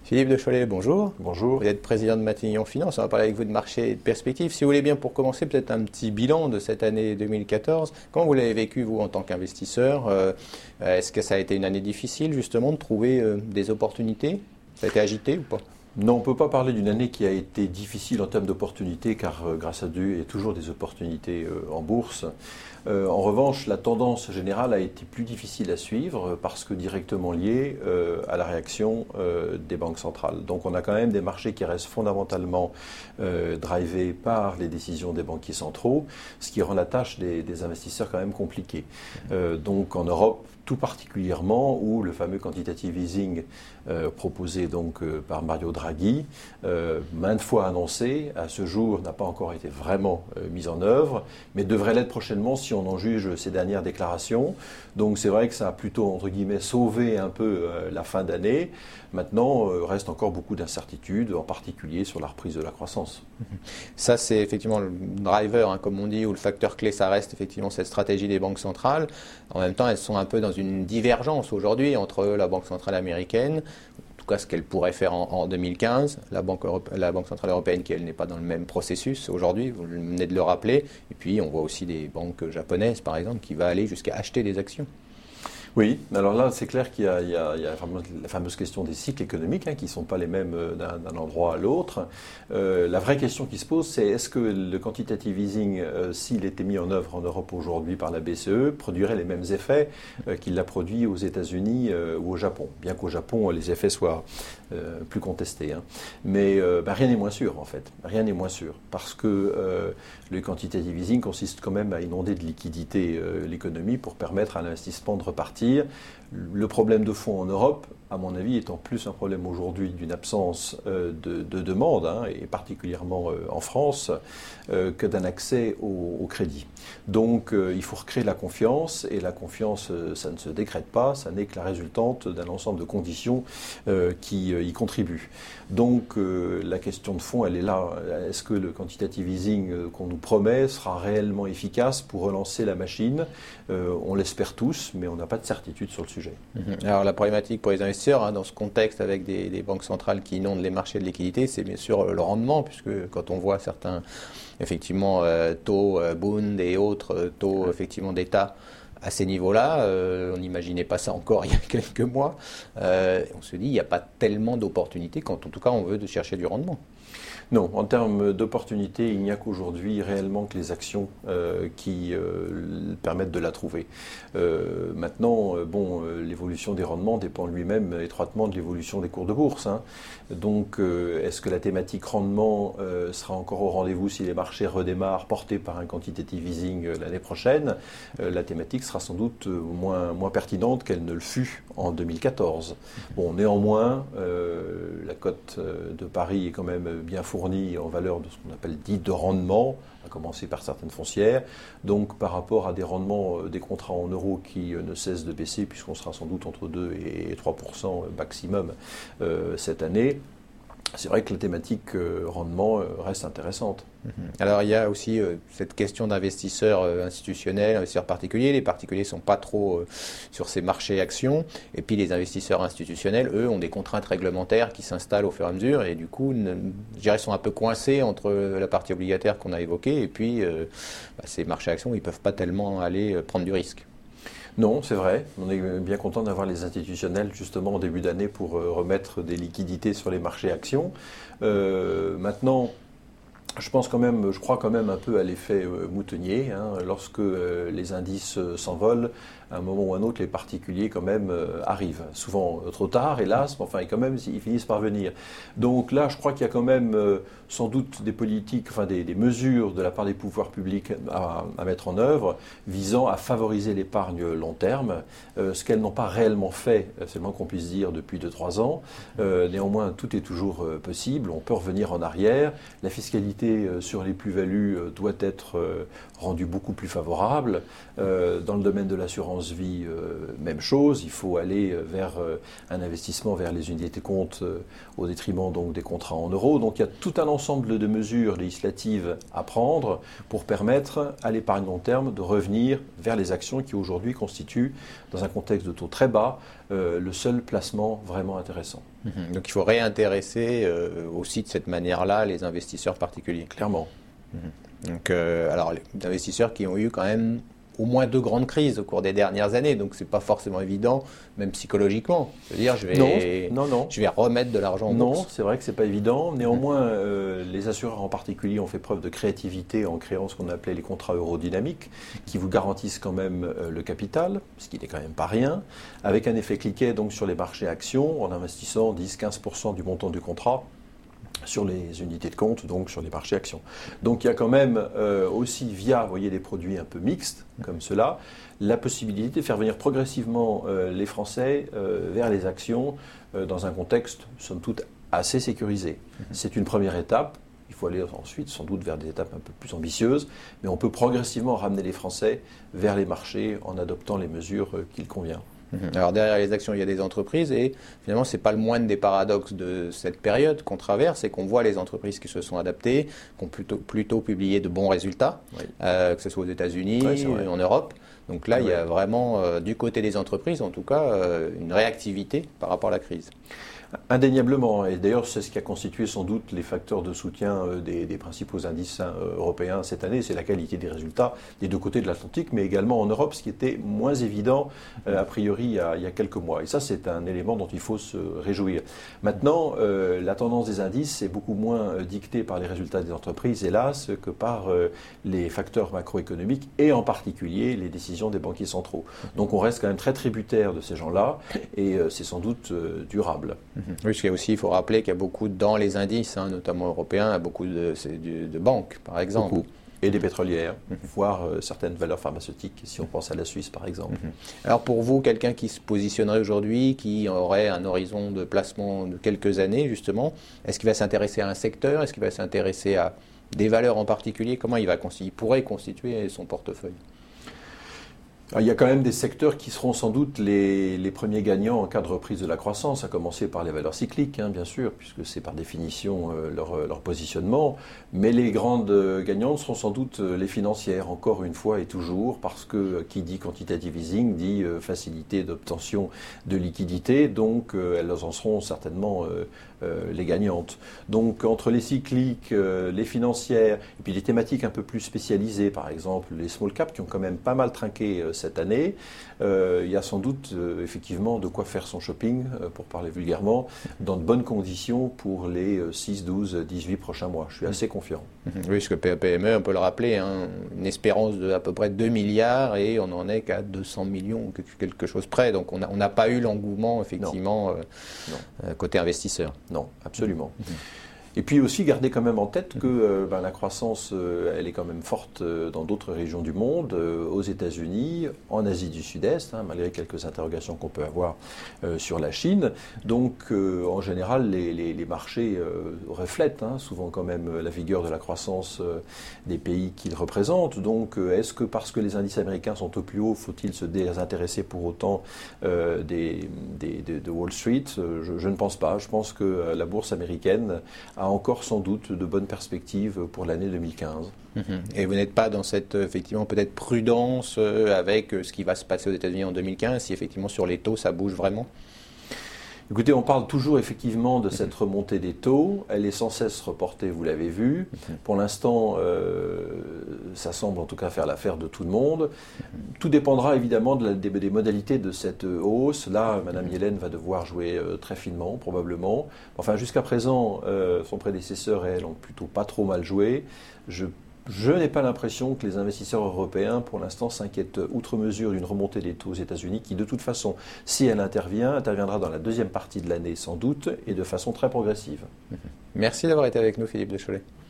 Philippe de Cholet, bonjour. Bonjour. Vous êtes président de Matignon Finance. On va parler avec vous de marché et de perspectives. Si vous voulez bien, pour commencer, peut-être un petit bilan de cette année 2014. Comment vous l'avez vécu, vous, en tant qu'investisseur? Est-ce que ça a été une année difficile, justement, de trouver des opportunités? Ça a été agité ou pas? Non, on ne peut pas parler d'une année qui a été difficile en termes d'opportunités, car grâce à Dieu, il y a toujours des opportunités en bourse. En revanche, la tendance générale a été plus difficile à suivre parce que directement liée à la réaction des banques centrales. Donc on a quand même des marchés qui restent fondamentalement drivés par les décisions des banquiers centraux, ce qui rend la tâche des investisseurs quand même compliquée. Donc en Europe, tout particulièrement, où le fameux quantitative easing proposé donc par Mario Draghi, maintes fois annoncé, à ce jour n'a pas encore été vraiment mis en œuvre, mais devrait l'être prochainement si on en juge ces dernières déclarations. Donc c'est vrai que ça a plutôt, entre guillemets, sauvé un peu la fin d'année. Maintenant, reste encore beaucoup d'incertitudes, en particulier sur la reprise de la croissance. Ça, c'est effectivement le driver, comme on dit, ou le facteur clé, ça reste effectivement cette stratégie des banques centrales. En même temps, elles sont un peu dans une divergence aujourd'hui entre la Banque centrale américaine, en tout cas ce qu'elle pourrait faire en 2015, la Banque centrale européenne qui, elle, n'est pas dans le même processus aujourd'hui, vous venez de le rappeler, et puis on voit aussi des banques japonaises, par exemple, qui vont aller jusqu'à acheter des actions. Oui, alors là, c'est clair qu'il y a la fameuse question des cycles économiques qui ne sont pas les mêmes d'un endroit à l'autre. La vraie question qui se pose, c'est est-ce que le quantitative easing, s'il était mis en œuvre en Europe aujourd'hui par la BCE, produirait les mêmes effets qu'il l'a produit aux États-Unis ou au Japon, bien qu'au Japon, les effets soient plus contestés. Mais rien n'est moins sûr, en fait. Rien n'est moins sûr, parce que le quantitative easing consiste quand même à inonder de liquidités l'économie pour permettre à l'investissement de repartir. Le problème de fond en Europe, à mon avis, étant plus un problème aujourd'hui d'une absence de demande, et particulièrement en France, que d'un accès au crédit. Donc il faut recréer la confiance, et la confiance, ça ne se décrète pas, ça n'est que la résultante d'un ensemble de conditions qui y contribuent. Donc la question de fond, elle est là. Est-ce que le quantitative easing qu'on nous promet sera réellement efficace pour relancer la machine? On l'espère tous, mais on n'a pas de certitude sur le sujet. Alors la problématique pour les investisseurs, dans ce contexte avec des banques centrales qui inondent les marchés de liquidités, c'est bien sûr le rendement, puisque quand on voit certains effectivement taux Bund et autres taux effectivement d'État à ces niveaux-là, on n'imaginait pas ça encore il y a quelques mois. On se dit il n'y a pas tellement d'opportunités quand en tout cas on veut chercher du rendement. Non, en termes d'opportunités, il n'y a qu'aujourd'hui réellement que les actions qui permettent de la trouver. Maintenant, l'évolution des rendements dépend lui-même étroitement de l'évolution des cours de bourse. Donc, est-ce que la thématique rendement sera encore au rendez-vous si les marchés redémarrent portés par un quantitative easing l'année prochaine? La thématique sera sans doute moins pertinente qu'elle ne le fut en 2014. Bon, néanmoins, la cote de Paris est quand même bien fournie en valeur de ce qu'on appelle dit de rendement, à commencer par certaines foncières. Donc par rapport à des rendements des contrats en euros qui ne cessent de baisser, puisqu'on sera sans doute entre 2 et 3% maximum cette année, c'est vrai que la thématique rendement reste intéressante. Alors il y a aussi cette question d'investisseurs institutionnels, investisseurs particuliers. Les particuliers ne sont pas trop sur ces marchés actions. Et puis les investisseurs institutionnels, eux, ont des contraintes réglementaires qui s'installent au fur et à mesure. Et du coup, je dirais, sont un peu coincés entre la partie obligataire qu'on a évoquée et puis ces marchés actions, ils ne peuvent pas tellement aller prendre du risque. Non, c'est vrai. On est bien content d'avoir les institutionnels justement en début d'année pour remettre des liquidités sur les marchés actions. Maintenant, je crois quand même un peu à l'effet moutonnier. Lorsque les indices s'envolent, à un moment ou à un autre, les particuliers quand même arrivent. Souvent trop tard, hélas, mais enfin quand même, ils finissent par venir. Donc là, je crois qu'il y a quand même sans doute des politiques, des mesures de la part des pouvoirs publics à mettre en œuvre visant à favoriser l'épargne long terme, ce qu'elles n'ont pas réellement fait, c'est le moins qu'on puisse dire, depuis 2-3 ans. Néanmoins, tout est toujours possible. On peut revenir en arrière. La fiscalité sur les plus-values doit être rendue beaucoup plus favorable. Dans le domaine de l'assurance l'assurance vie, même chose. Il faut aller vers un investissement vers les unités de compte au détriment donc des contrats en euros. Donc il y a tout un ensemble de mesures législatives à prendre pour permettre à l'épargne long terme de revenir vers les actions qui aujourd'hui constituent, dans un contexte de taux très bas, le seul placement vraiment intéressant. Donc il faut réintéresser aussi de cette manière-là les investisseurs particuliers. Clairement. Donc, alors les investisseurs qui ont eu quand même au moins 2 grandes crises au cours des dernières années, donc c'est pas forcément évident, même psychologiquement. C'est-à-dire, je vais remettre de l'argent en bourse. Non, c'est vrai que c'est pas évident. Néanmoins, les assureurs en particulier ont fait preuve de créativité en créant ce qu'on appelait les contrats eurodynamiques, qui vous garantissent quand même le capital, ce qui n'est quand même pas rien, avec un effet cliquet donc sur les marchés actions, en investissant 10-15% du montant du contrat sur les unités de compte, donc sur les marchés actions. Donc il y a quand même aussi, via des produits un peu mixtes, comme cela, la possibilité de faire venir progressivement les Français vers les actions dans un contexte, somme toute, assez sécurisé. C'est une première étape. Il faut aller ensuite sans doute vers des étapes un peu plus ambitieuses, mais on peut progressivement ramener les Français vers les marchés en adoptant les mesures qu'il convient. Alors derrière les actions, il y a des entreprises et finalement, ce n'est pas le moindre des paradoxes de cette période qu'on traverse, c'est qu'on voit les entreprises qui se sont adaptées, qui ont plutôt publié de bons résultats, que ce soit aux États-Unis, en Europe. Donc là, il y a vraiment, du côté des entreprises, en tout cas, une réactivité par rapport à la crise. Indéniablement, et d'ailleurs c'est ce qui a constitué sans doute les facteurs de soutien des principaux indices européens cette année, c'est la qualité des résultats des 2 côtés de l'Atlantique, mais également en Europe, ce qui était moins évident a priori il y a quelques mois. Et ça c'est un élément dont il faut se réjouir. Maintenant, la tendance des indices est beaucoup moins dictée par les résultats des entreprises, hélas, que par les facteurs macroéconomiques et en particulier les décisions des banquiers centraux. Donc on reste quand même très tributaire de ces gens-là et c'est sans doute durable. Oui, parce qu'il y a aussi, il faut rappeler qu'il y a beaucoup dans les indices, notamment européens, il y a beaucoup de banques, par exemple. Beaucoup. Et des pétrolières, voire certaines valeurs pharmaceutiques, si on pense à la Suisse, par exemple. Alors pour vous, quelqu'un qui se positionnerait aujourd'hui, qui aurait un horizon de placement de quelques années, justement, est-ce qu'il va s'intéresser à un secteur? Est-ce qu'il va s'intéresser à des valeurs en particulier? Comment il pourrait constituer son portefeuille? Alors, il y a quand même des secteurs qui seront sans doute les premiers gagnants en cas de reprise de la croissance, à commencer par les valeurs cycliques, bien sûr, puisque c'est par définition leur positionnement. Mais les grandes gagnantes seront sans doute les financières, encore une fois et toujours, parce que qui dit quantitative easing dit facilité d'obtention de liquidités, donc elles en seront certainement les gagnantes. Donc entre les cycliques, les financières, et puis les thématiques un peu plus spécialisées, par exemple les small caps qui ont quand même pas mal trinqué cette année, il y a sans doute effectivement de quoi faire son shopping, pour parler vulgairement, dans de bonnes conditions pour les 6, 12, 18 prochains mois. Je suis assez confiant. Oui, parce que PME, on peut le rappeler, une espérance de à peu près 2 milliards et on n'en est qu'à 200 millions, quelque chose près. Donc on n'a pas eu l'engouement, effectivement, côté investisseur. Non, absolument. Et puis aussi garder quand même en tête que la croissance, elle est quand même forte dans d'autres régions du monde, aux États-Unis, en Asie du Sud-Est, malgré quelques interrogations qu'on peut avoir sur la Chine. Donc en général, les marchés reflètent souvent quand même la vigueur de la croissance des pays qu'ils représentent. Donc est-ce que parce que les indices américains sont au plus haut, faut-il se désintéresser pour autant de Wall Street? Je ne pense pas. Je pense que la bourse américaine a encore sans doute de bonnes perspectives pour l'année 2015. Et vous n'êtes pas dans cette, effectivement, peut-être prudence avec ce qui va se passer aux États-Unis en 2015, si effectivement sur les taux ça bouge vraiment? Écoutez, on parle toujours effectivement de cette remontée des taux. Elle est sans cesse reportée, vous l'avez vu. Pour l'instant, ça semble en tout cas faire l'affaire de tout le monde. Tout dépendra évidemment des modalités de cette hausse. Là, Mme Yellen va devoir jouer très finement, probablement. Enfin, jusqu'à présent, son prédécesseur et elle ont plutôt pas trop mal joué. Je n'ai pas l'impression que les investisseurs européens, pour l'instant, s'inquiètent outre mesure d'une remontée des taux aux États-Unis qui, de toute façon, si elle interviendra dans la deuxième partie de l'année sans doute et de façon très progressive. Merci d'avoir été avec nous, Philippe Deschollet.